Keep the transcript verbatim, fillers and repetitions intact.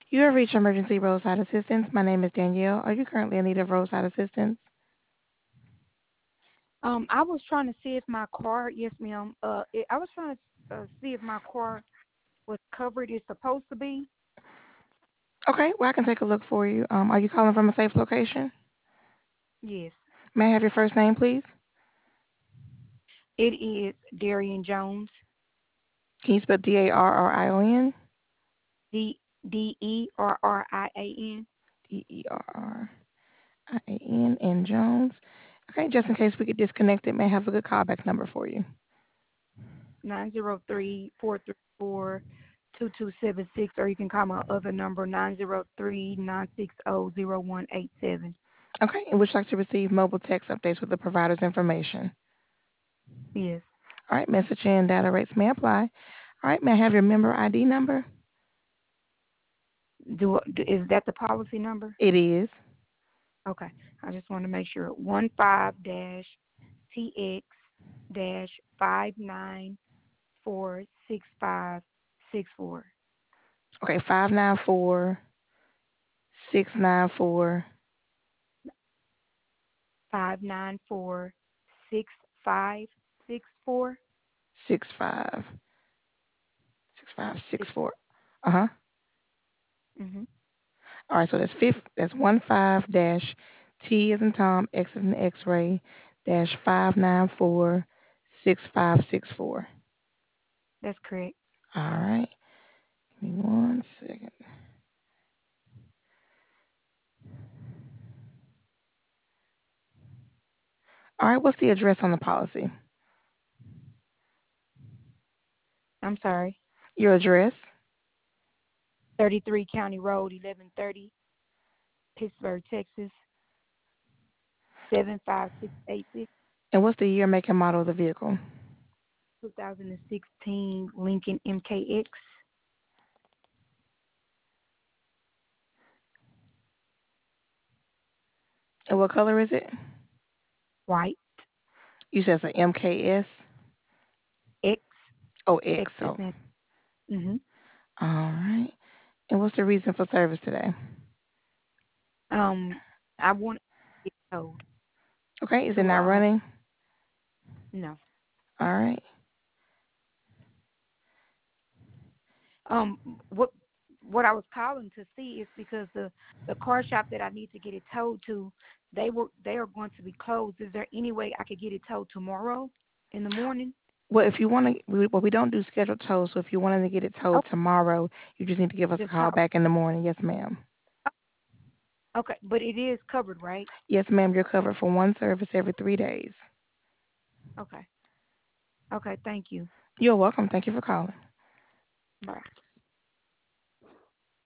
You have reached emergency roadside assistance. My name is Danielle. Are you currently in need of roadside assistance? Um, I was trying to see if my car, yes, ma'am. Uh, it, I was trying to uh, see if my car was covered. It's supposed to be. Okay, well, I can take a look for you. Um, are you calling from a safe location? Yes, May I have your first name, please? it is Darian Jones. Can you spell D A R R I O N? D D E R R I A N. D E R R I A N and Jones. Okay, just in case we get disconnected, may I have a good callback number for you. Nine zero three four three four two two seven six, or you can call my other number nine zero three nine six zero zero one eight seven. Okay, and would you like to receive mobile text updates with the provider's information? Yes. All right, message and data rates may apply. All right, may I have your member I D number? Do, do is that the policy number? It is. Okay. I just want to make sure. One five dash T X dash five nine four six five six four. Okay, five nine four six nine four Five nine four six five six four. six five six five six Six. four. Uh huh. Mhm. All right, so that's fifth. That's one five dash T as in Tom, X as in X-ray, dash five nine four six five six four. That's correct. All right. Give me one second. All right, what's the address on the policy? I'm sorry. Your address. Thirty-three County Road, eleven thirty, Pittsburgh, Texas, seven five six eight six. And what's the year, make, and model of the vehicle? Two thousand sixteen Lincoln M K X. And what color is it? White. You said it's an M K S. X. Oh, X. X is Oh. in. Mhm. All right. And what's the reason for service today? Um, I want to get told Okay, is it to not um running? no. All right. Um, what what I was calling to see is because the the car shop that I need to get it towed to, they were they are going to be closed. Is there any way I could get it towed tomorrow in the morning? Well, if you want to, we, well, we don't do scheduled tows, so if you wanted to get it Oh, towed tomorrow, you just need to give us a just call call. back in the morning. Yes, ma'am. Okay, but it is covered, right? Yes, ma'am, you're covered for one service every three days. Okay. Okay. Thank you. You're welcome. Thank you for calling. Bye.